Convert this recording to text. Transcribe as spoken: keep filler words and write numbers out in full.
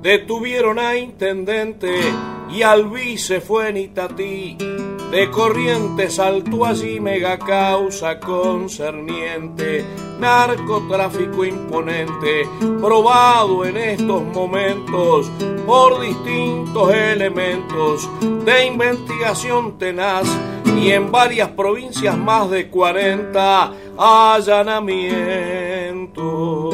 Detuvieron a intendente y al vice fue en Itatí. De Corrientes saltó allí mega causa concerniente, narcotráfico imponente, probado en estos momentos por distintos elementos de investigación tenaz y en varias provincias más de cuarenta allanamientos.